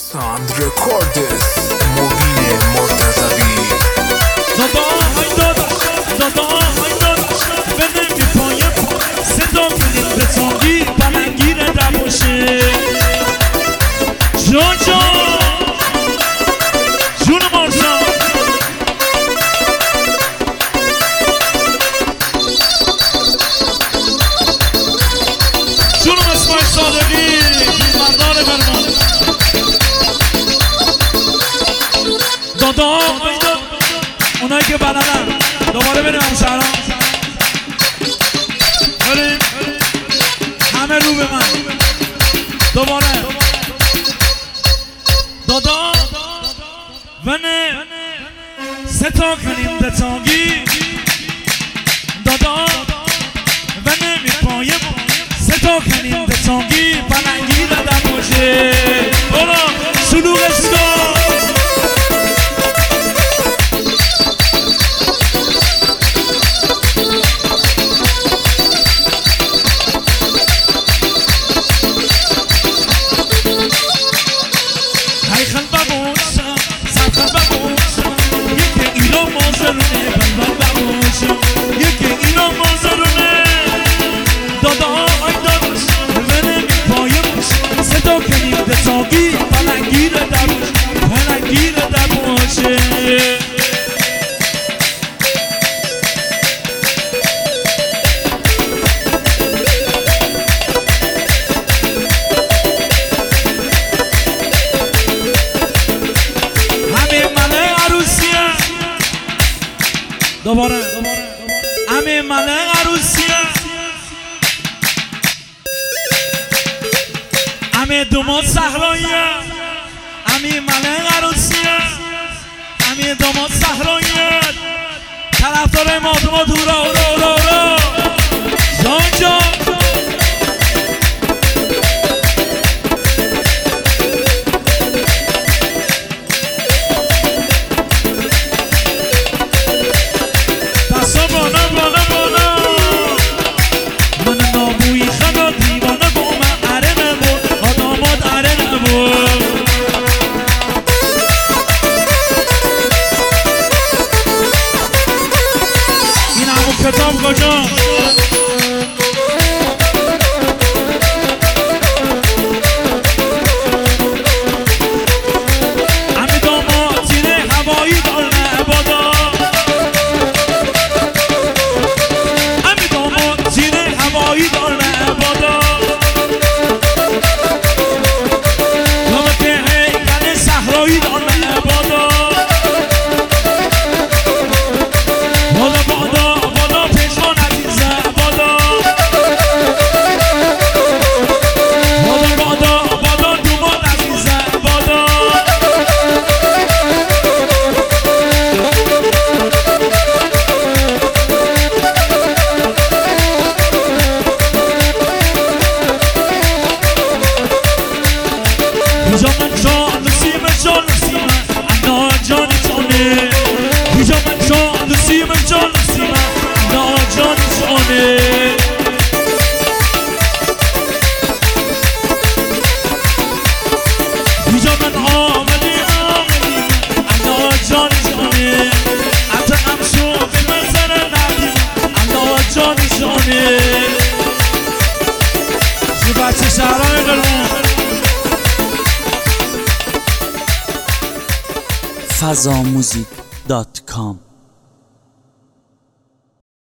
ساند رکوردز موبیل مرتضوی دادا های داداش بده می پایم صدا کنیم به تانگی پلنگی رده باشه جان جون مارسان جون اسمای صادقی مردان برمان دادا اونایی که بلدن دوباره بریم همشهران بریم همه رو به من دوباره دادا ونه ستا کنیم دتانگی دادا ونه می پایم ستا کنیم دتانگی پلنگی ردم باشه برا شلوغ اسکا تانگی پلنگی رو در باشه همه مله عروسیه دوباره همه مله عروسیه همه داماد صحراییه همه مله عروسیه همه داماد صحراییه طرفدار مادماد هورا جان دستا بالا من ناموی خدا دیوانه با من اره نبود آداماد اره نبود این همون کتاب کجا همین داماد تیره هوایی داره بادا همین داماد تیره هوایی داره بادا fazamuzik.com